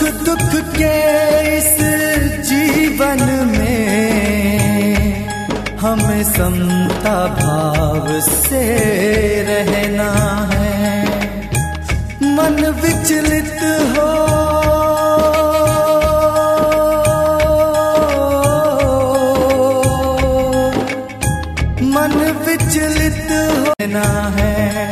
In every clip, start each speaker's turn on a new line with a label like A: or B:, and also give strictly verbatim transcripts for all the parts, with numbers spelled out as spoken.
A: दुख के इस जीवन में हमें समता भाव से रहना है। मन विचलित हो मन विचलित होना है।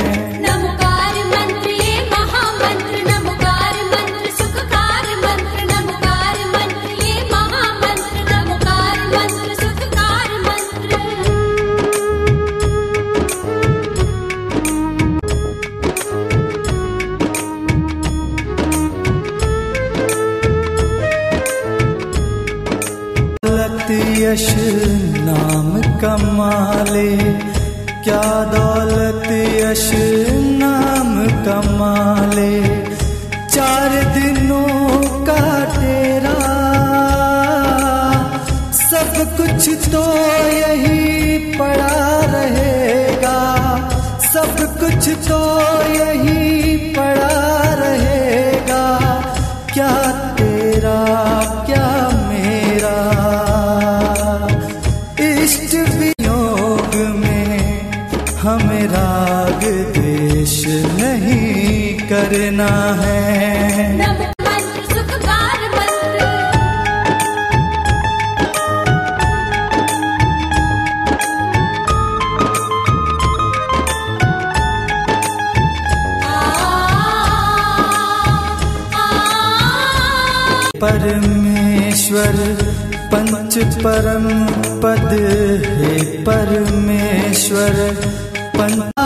A: यश नाम कमाले, क्या दौलत यश नाम कमाले। चार दिनों का तेरा सब कुछ तो यही पड़ा रहेगा, सब कुछ तो यही पड़ा रहेगा। क्या तेरा क्या मेरा इष्ट वियोग में हमें राग द्वेष नहीं करना है।
B: मंत्र सुखकार मंत्र,
A: परमेश्वर पंच परम पद है परमेश्वर पंच।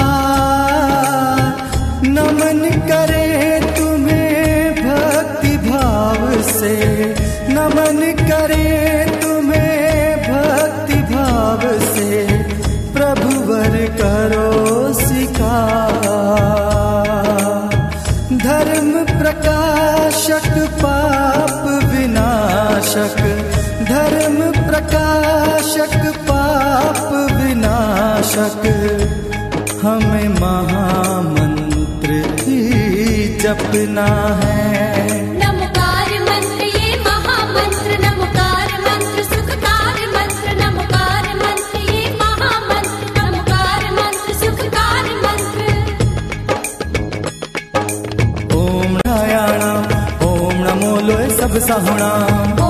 A: नमन करे तुम्हें भक्ति भाव से, नमन करे तुम्हें भक्ति भाव से। प्रभुवर करो स्वीकार, धर्म प्रकाशक पाप विनाशक, धर्म प्रकाशक पाप विनाशक। हमें महामंत्र ही जपना है।
B: नमकार मंत्र ये महामंत्र, नमकार मंत्र सुखकार मंत्र, नमकार मंत्र ये महामंत्र, नमकार मंत्र सुखकार मंत्र।
A: ओम नारायण ओम नमो लोय सब सहुणा।